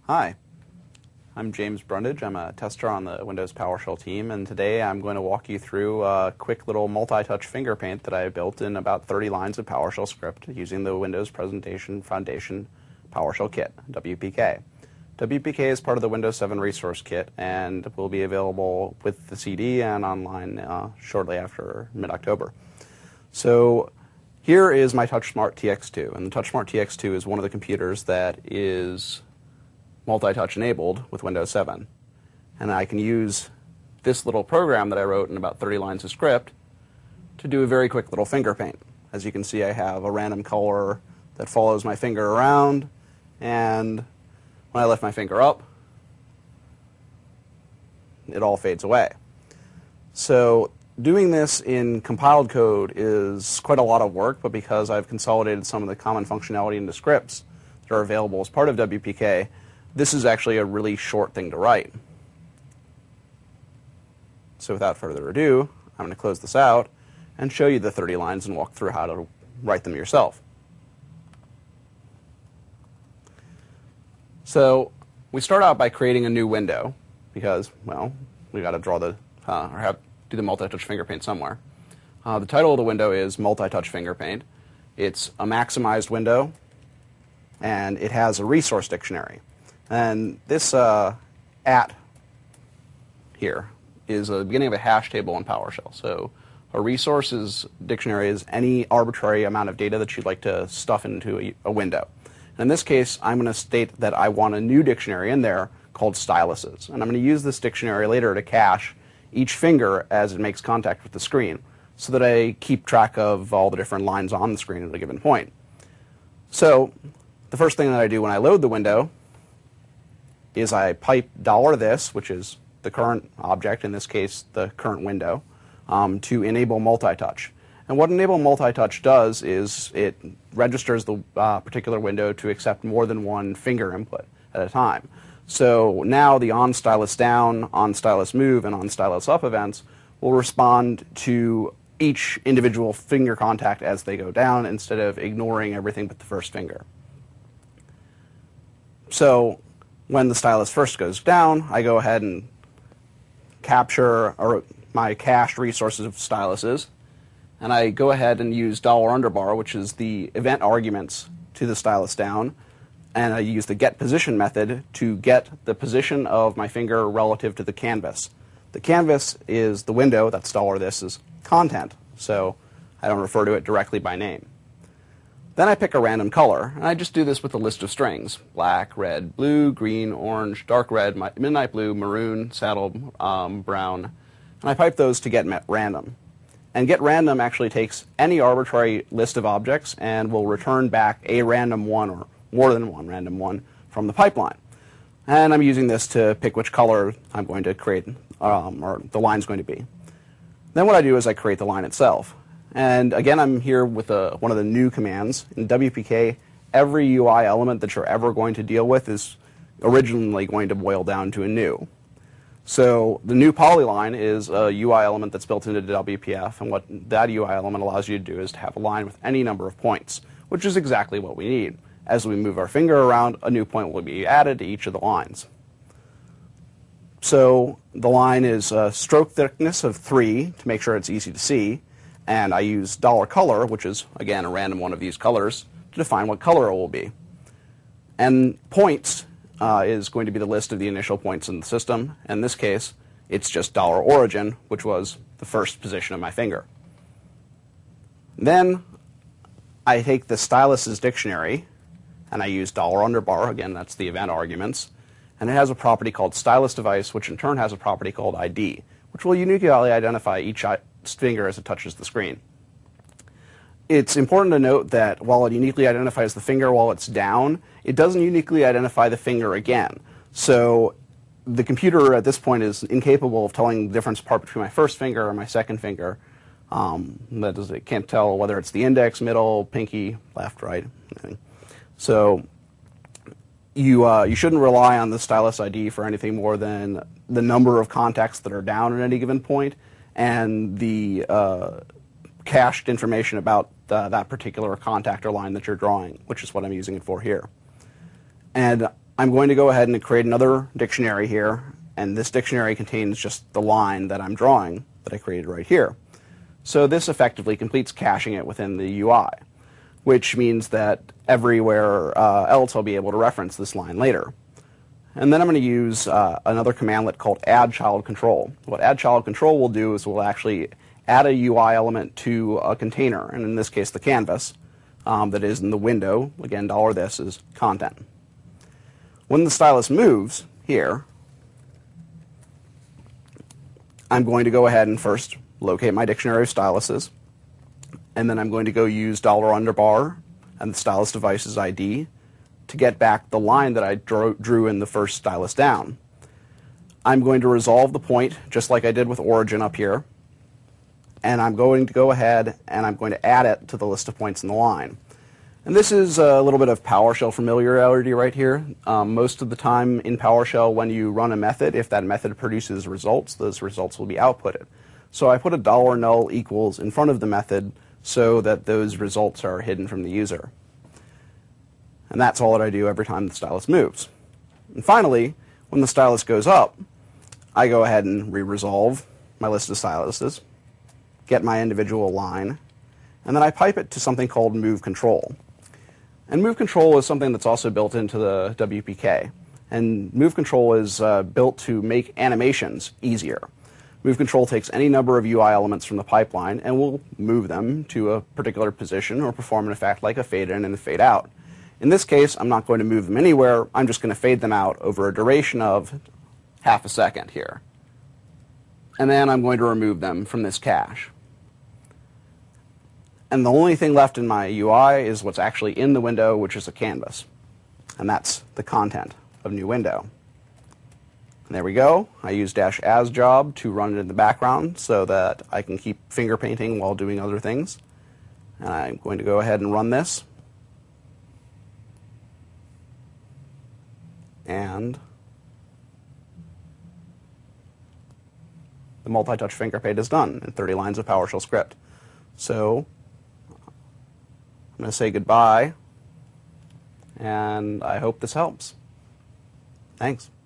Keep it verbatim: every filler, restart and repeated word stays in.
Hi, I'm James Brundage. I'm a tester on the Windows PowerShell team, and today I'm going to walk you through a quick little multi-touch finger paint that I built in about thirty lines of PowerShell script using the Windows Presentation Foundation PowerShell Kit, W P K. W P K is part of the Windows seven resource kit and will be available with the C D and online uh, shortly after mid-October. So here is my TouchSmart T X two, and the TouchSmart T X two is one of the computers that is multi-touch enabled with Windows seven. And I can use this little program that I wrote in about thirty lines of script to do a very quick little finger paint. As you can see, I have a random color that follows my finger around, and when I lift my finger up, it all fades away. So doing this in compiled code is quite a lot of work, but because I've consolidated some of the common functionality into scripts that are available as part of W P K, this is actually a really short thing to write. So without further ado, I'm going to close this out and show you the thirty lines and walk through how to write them yourself. So we start out by creating a new window because, well, we've got to draw the, uh, or have, do the multi-touch finger paint somewhere. Uh, the title of the window is Multi-Touch Finger Paint. It's a maximized window, and it has a resource dictionary. And this uh, at here is the beginning of a hash table in PowerShell. So a resources dictionary is any arbitrary amount of data that you'd like to stuff into a, a window. And in this case, I'm going to state that I want a new dictionary in there called styluses. And I'm going to use this dictionary later to cache each finger as it makes contact with the screen so that I keep track of all the different lines on the screen at a given point. So the first thing that I do when I load the window is I pipe dollar $this, which is the current object, in this case the current window, um, to enable multi-touch. And what enable multi-touch does is it registers the uh, particular window to accept more than one finger input at a time. So now the on stylus down, on stylus move, and on stylus up events will respond to each individual finger contact as they go down instead of ignoring everything but the first finger. So when the stylus first goes down, I go ahead and capture or my cached resources of styluses, and I go ahead and use dollar underbar, which is the event arguments to the stylus down, and I use the get position method to get the position of my finger relative to the canvas. The canvas is the window, that's dollar $this is content, so I don't refer to it directly by name. Then I pick a random color, and I just do this with a list of strings: black, red, blue, green, orange, dark red, midnight blue, maroon, saddle, um, brown, and I pipe those to get random. And get random actually takes any arbitrary list of objects and will return back a random one or more than one random one from the pipeline. And I'm using this to pick which color I'm going to create, um, or the line's going to be. Then what I do is I create the line itself. And again, I'm here with a, one of the new commands. In W P K, every U I element that you're ever going to deal with is originally going to boil down to a new. So the new polyline is a U I element that's built into W P F, and what that U I element allows you to do is to have a line with any number of points, which is exactly what we need. As we move our finger around, a new point will be added to each of the lines. So the line is a stroke thickness of three to make sure it's easy to see. And I use dollar color, which is, again, a random one of these colors, to define what color it will be. And points uh, is going to be the list of the initial points in the system. In this case, it's just dollar origin, which was the first position of my finger. Then I take the styluses dictionary, and I use dollar underbar. Again, that's the event arguments. And it has a property called stylus device, which in turn has a property called I D, which will uniquely identify each finger as it touches the screen. It's important to note that while it uniquely identifies the finger while it's down, it doesn't uniquely identify the finger again. So the computer at this point is incapable of telling the difference apart between my first finger and my second finger. Um, that is, it can't tell whether it's the index, middle, pinky, left, right. Anything. So you, uh, you shouldn't rely on the stylus I D for anything more than the number of contacts that are down at any given point and the uh, cached information about uh, that particular contact or line that you're drawing, which is what I'm using it for here. And I'm going to go ahead and create another dictionary here, and this dictionary contains just the line that I'm drawing that I created right here. So this effectively completes caching it within the U I, which means that everywhere uh, else I'll be able to reference this line later. And then I'm going to use uh, another commandlet called add child control. What add child control will do is we'll actually add a U I element to a container, and in this case the canvas um, that is in the window. Again, dollar this is content. When the stylus moves here, I'm going to go ahead and first locate my dictionary of styluses, and then I'm going to go use dollar underbar and the stylus device's I D to get back the line that I drew, drew in the first stylus down. I'm going to resolve the point just like I did with origin up here, and I'm going to go ahead and I'm going to add it to the list of points in the line. And this is a little bit of PowerShell familiarity right here. Um, most of the time in PowerShell, when you run a method, if that method produces results, those results will be outputted. So I put a dollar null equals in front of the method so that those results are hidden from the user. And that's all that I do every time the stylus moves. And finally, when the stylus goes up, I go ahead and re-resolve my list of styluses, get my individual line, and then I pipe it to something called move control. And move control is something that's also built into the W P K. And move control is uh, built to make animations easier. Move control takes any number of U I elements from the pipeline and will move them to a particular position or perform an effect like a fade in and a fade out. In this case, I'm not going to move them anywhere. I'm just going to fade them out over a duration of half a second here. And then I'm going to remove them from this cache. And the only thing left in my U I is what's actually in the window, which is a canvas. And that's the content of new window. And there we go. I use dash as job to run it in the background so that I can keep finger painting while doing other things. And I'm going to go ahead and run this. And the multi-touch finger paint is done in thirty lines of PowerShell script. So I'm going to say goodbye, and I hope this helps. Thanks.